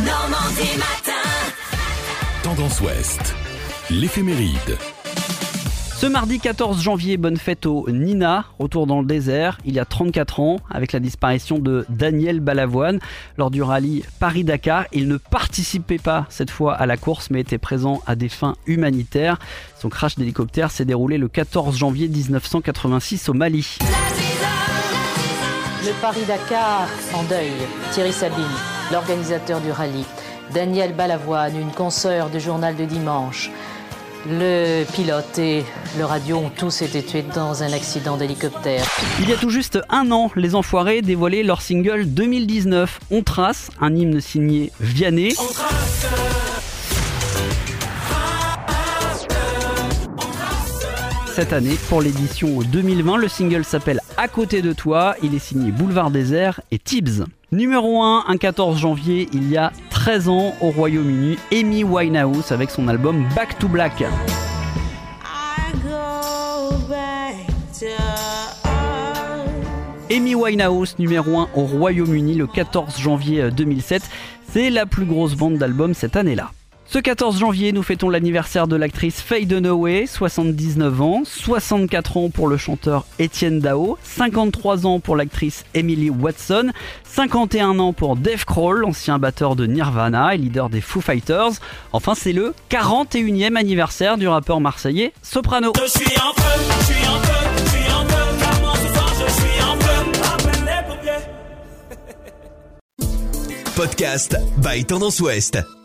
Normandie matin. Tendance Ouest, l'éphéméride. Ce mardi 14 janvier, bonne fête au Nina, retour dans le désert, il y a 34 ans, avec la disparition de Daniel Balavoine lors du rallye Paris-Dakar. Il ne participait pas cette fois à la course, mais était présent à des fins humanitaires. Son crash d'hélicoptère s'est déroulé le 14 janvier 1986 au Mali. Le Paris-Dakar en deuil. Thierry Sabine, l'organisateur du rallye. Daniel Balavoine, une consoeur du journal de dimanche. Le pilote et le radio ont tous été tués dans un accident d'hélicoptère. Il y a tout juste un an, les Enfoirés dévoilaient leur single 2019, On Trace, un hymne signé Vianney. Cette année, pour l'édition 2020, le single s'appelle À côté de toi, il est signé Boulevard Désert et Tibbs. Numéro 1, un 14 janvier, il y a 13 ans au Royaume-Uni, Amy Winehouse avec son album Back to Black. Amy Winehouse, numéro 1 au Royaume-Uni le 14 janvier 2007, c'est la plus grosse vente d'albums cette année-là. Ce 14 janvier, nous fêtons l'anniversaire de l'actrice Faye Dunaway, 79 ans, 64 ans pour le chanteur Etienne Dao, 53 ans pour l'actrice Emily Watson, 51 ans pour Dave Grohl, l'ancien batteur de Nirvana et leader des Foo Fighters. Enfin, c'est le 41e anniversaire du rappeur marseillais Soprano. Je suis en feu, je suis en feu, je suis en feu, car ce soir je suis en feu, appelle les pompiers. Podcast by Tendance Ouest.